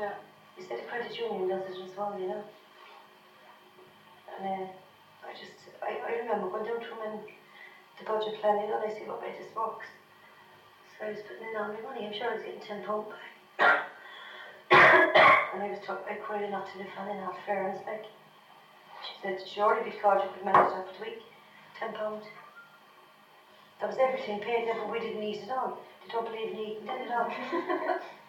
Yeah. He said the credit union does it as well, you know. And I remember going down to him and the budget planning and I see what way this works. So I was putting in all my money, I'm sure I was getting £10 back. And I cried not to live on in half fairness, like. She said, surely because you could manage that for the week, £10. That was everything paid, but we didn't eat it all. They don't believe in eating then at all.